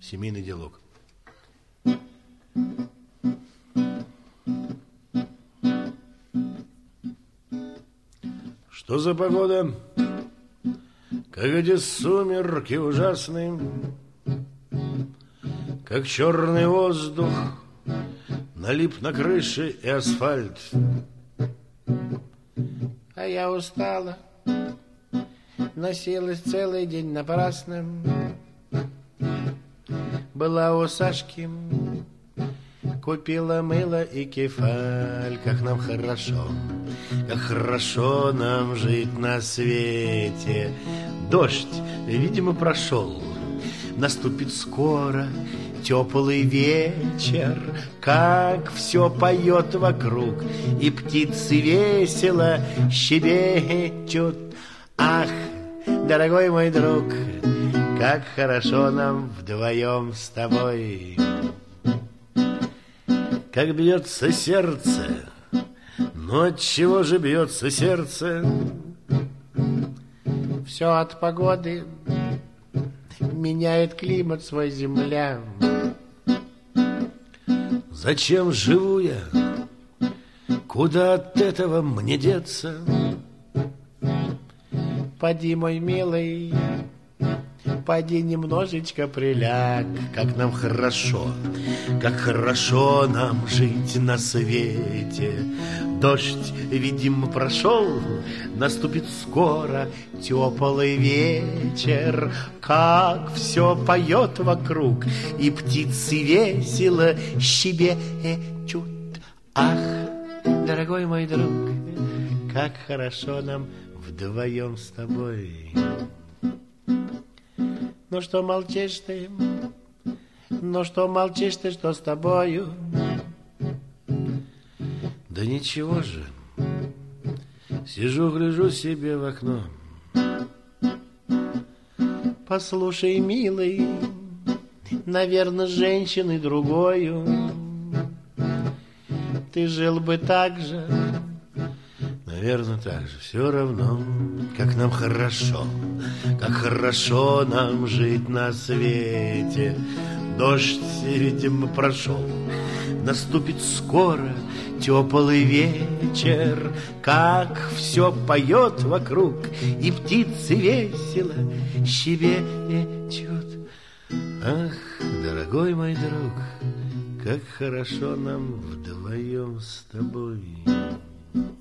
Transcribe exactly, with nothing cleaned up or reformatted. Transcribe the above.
семейный диалог. Что за погода? Как эти сумерки ужасные, как черный воздух налип на крыше и асфальт. А я устала, носилась целый день напрасно. Была у Сашки, купила мыло и кефаль. Как нам хорошо, как хорошо нам жить на свете. Дождь, видимо, прошел, наступит скоро теплый вечер. Как все поет вокруг, и птицы весело щебечут. Ах, дорогой мой друг, как хорошо нам вдвоем с тобой. Как бьется сердце, но от чего же бьется сердце? Все от погоды, меняет климат свой земля. Зачем живу я? Куда от этого мне деться? Поди, мой милый, поди немножечко приляг. Как нам хорошо, как хорошо нам жить на свете. Дождь, видимо, прошел, наступит скоро теплый вечер. Как все поет вокруг, и птицы весело щебечут. Ах, дорогой мой друг, как хорошо нам вдвоем с тобой. Ну что молчишь ты? Ну что молчишь ты, что с тобою? Да ничего же, сижу, гляжу себе в окно. Послушай, милый, наверное, с женщиной другою ты жил бы так же. Наверное, так же, все равно, как нам хорошо, как хорошо нам жить на свете. Дождь, видимо, прошел, наступит скоро теплый вечер. Как все поет вокруг, и птицы весело щебечут. Ах, дорогой мой друг, как хорошо нам вдвоем с тобой.